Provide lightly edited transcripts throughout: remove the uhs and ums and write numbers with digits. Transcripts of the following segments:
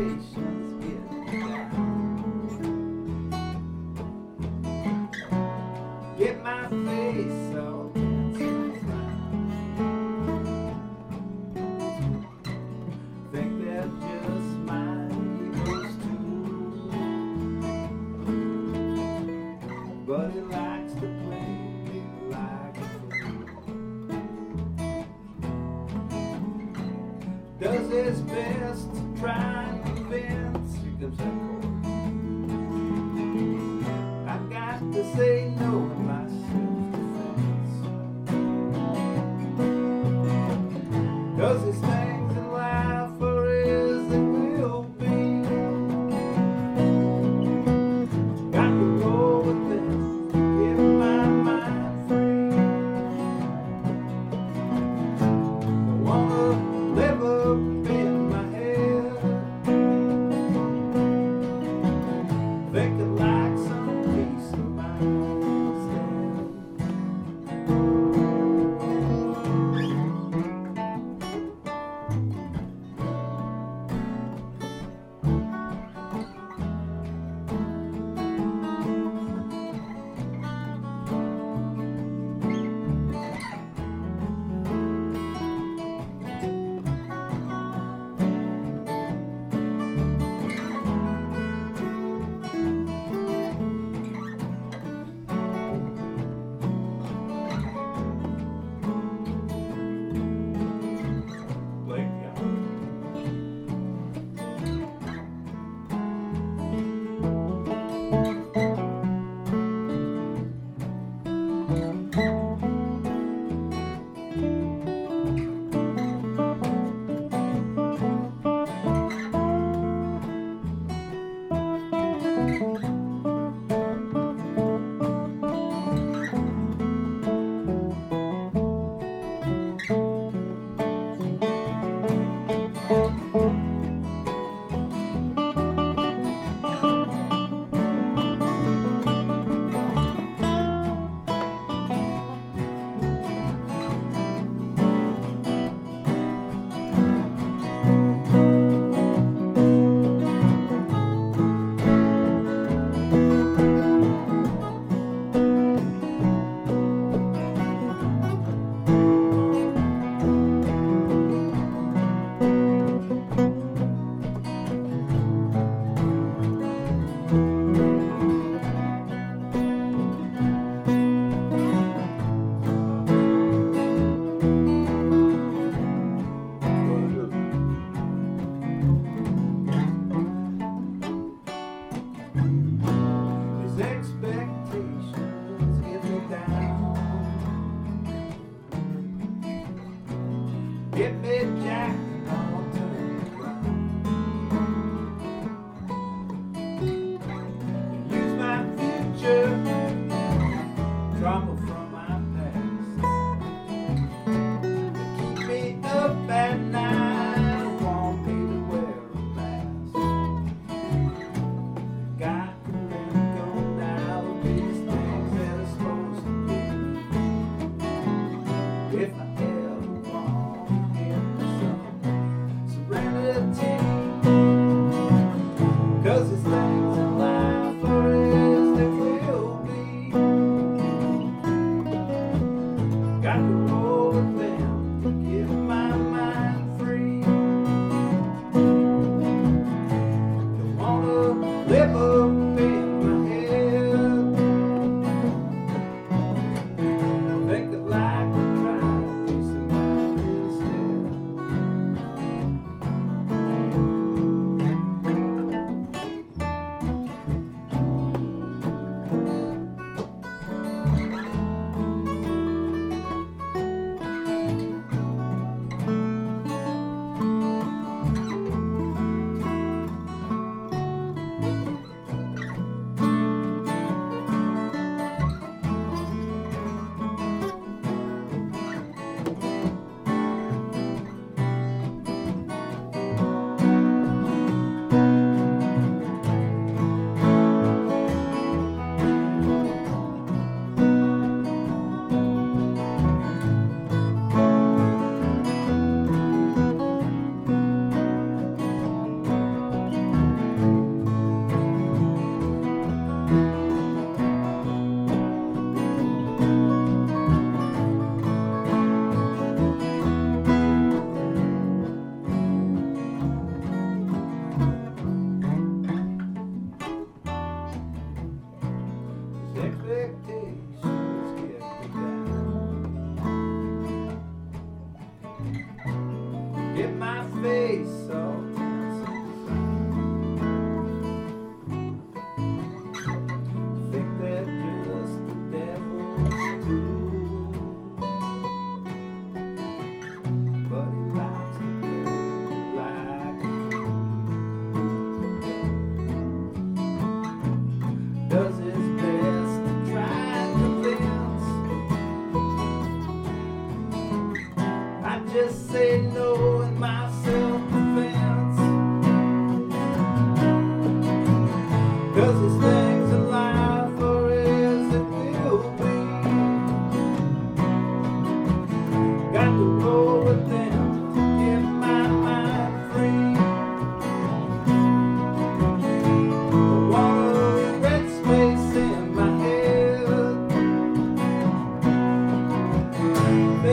expectations get down. Get my face all dancing around. Think they're just my heroes too, but he likes to play me like a fool. Does his best to try and convince. Here comes that chord. I've got to say no in my self-defense. Does his things in life are as they will be? Got to go with them to get my mind free. Don't wanna live up in my head, thinking like some peace of mind instead. His expectations get me down. Get me jacked and I'll turn around. Use my future, trauma from my past, to keep me up at night, want me to wear a mask. Got to let go now of these things that are supposed to be. If I ever want to get some serenity, 'cause these things in life are as they will be. Got to roll with them to get my mind free. Don't wanna live up in my head, thinking like I'm trying to be somebody instead.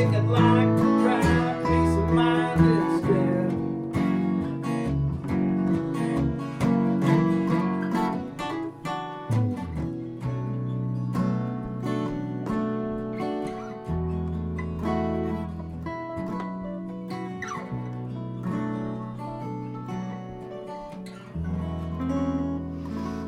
vacant lot.